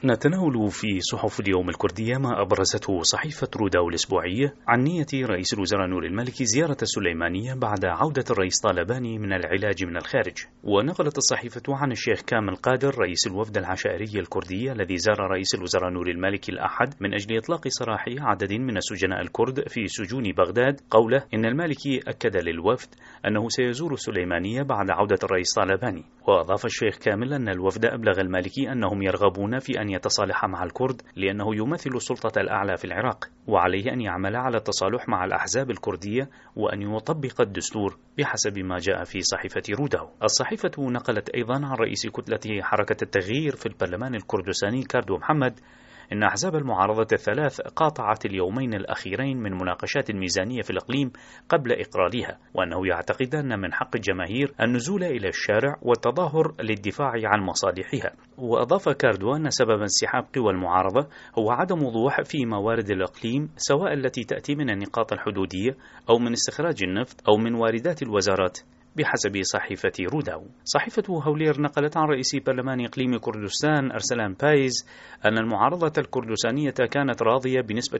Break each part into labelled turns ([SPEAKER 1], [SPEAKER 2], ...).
[SPEAKER 1] نتناول في صحف اليوم الكردية ما أبرزته صحيفة روداو الأسبوعية عن نية رئيس الوزراء نور المالكي زيارة السليمانية بعد عودة الرئيس طالباني من العلاج من الخارج. ونقلت الصحيفة عن الشيخ كامل قادر رئيس الوفد العشائري الكردي الذي زار رئيس الوزراء نور المالكي الأحد من أجل إطلاق سراح عدد من السجناء الكرد في سجون بغداد، قوله إن المالكي أكد للوفد أنه سيزور السليمانية بعد عودة الرئيس طالباني. وأضاف الشيخ كامل أن الوفد أبلغ المالكي أنهم يرغبون في أن يتصالح مع الكرد لأنه يمثل السلطة الأعلى في العراق، وعليه أن يعمل على التصالح مع الأحزاب الكردية وأن يطبق الدستور بحسب ما جاء في صحيفة روداو. الصحيفة نقلت أيضا عن رئيس كتلة حركة التغيير في البرلمان الكردستاني كاردو محمد إن أحزاب المعارضة الثلاث قاطعت اليومين الأخيرين من مناقشات الميزانية في الإقليم قبل إقرارها، وأنه يعتقد أن من حق الجماهير النزول إلى الشارع والتظاهر للدفاع عن مصالحها. وأضاف كاردو أن سبب انسحاب قوى المعارضة هو عدم وضوح في موارد الإقليم، سواء التي تأتي من النقاط الحدودية أو من استخراج النفط أو من واردات الوزارات بحسب صحيفة روداو. صحيفة هولير نقلت عن رئيس برلمان إقليم كردستان أرسلان بايز أن المعارضة الكردستانية كانت راضية بنسبة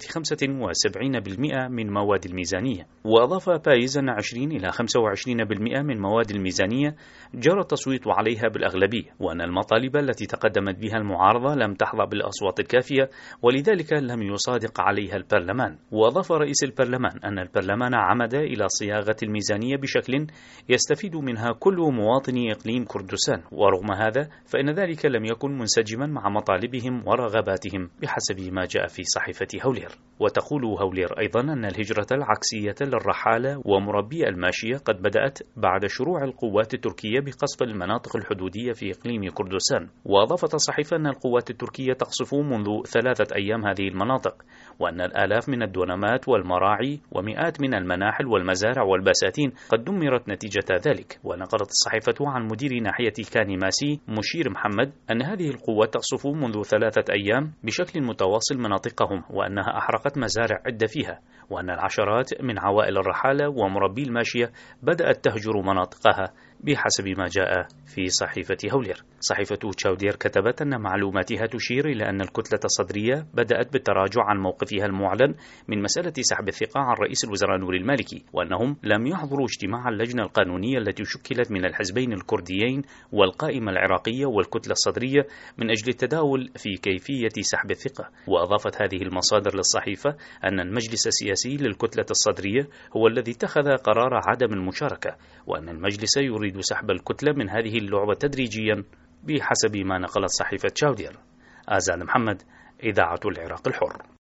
[SPEAKER 1] 75% من مواد الميزانية. وأضاف بايز أن 20 إلى 25% من مواد الميزانية جرى التصويت عليها بالأغلبية، وأن المطالب التي تقدمت بها المعارضة لم تحظى بالأصوات الكافية ولذلك لم يصادق عليها البرلمان. وأضاف رئيس البرلمان أن البرلمان عمد إلى صياغة الميزانية بشكل يستفيد منها كل مواطني إقليم كردستان، ورغم هذا فإن ذلك لم يكن منسجما مع مطالبهم ورغباتهم بحسب ما جاء في صحيفة هولير. وتقول هولير أيضا أن الهجرة العكسية للرحالة ومربي الماشية قد بدأت بعد شروع القوات التركية بقصف المناطق الحدودية في إقليم كردستان. وأضافت الصحيفة أن القوات التركية تقصف منذ 3 أيام هذه المناطق، وأن الآلاف من الدونمات والمراعي ومئات من المناحل والمزارع والبساتين قد دمرت نتيجة ذلك. ونقلت الصحيفة عن مدير ناحية كاني ماسي مشير محمد أن هذه القوات تقصف منذ 3 أيام بشكل متواصل مناطقهم، وأنها أحرقت مزارع عدة فيها، وأن العشرات من عوائل الرحالة ومربي الماشية بدأت تهجر مناطقها بحسب ما جاء في صحيفة هولير. صحيفة تشاودير كتبت أن معلوماتها تشير إلى أن الكتلة الصدرية بدأت بالتراجع عن موقفها المعلن من مسألة سحب الثقة عن رئيس الوزراء نور المالكي، وأنهم لم يحضروا اجتماع اللجنة القانونية التي شكلت من الحزبين الكرديين والقائمة العراقية والكتلة الصدرية من أجل التداول في كيفية سحب الثقة. وأضافت هذه المصادر للصحيفة أن المجلس السياسي للكتلة الصدرية هو الذي اتخذ قرار عدم المشاركة، وأن المجلس يريد سحب الكتلة من هذه اللعبة تدريجيا بحسب ما نقلت صحيفة تشاودير. آزاد محمد، إذاعة العراق الحر.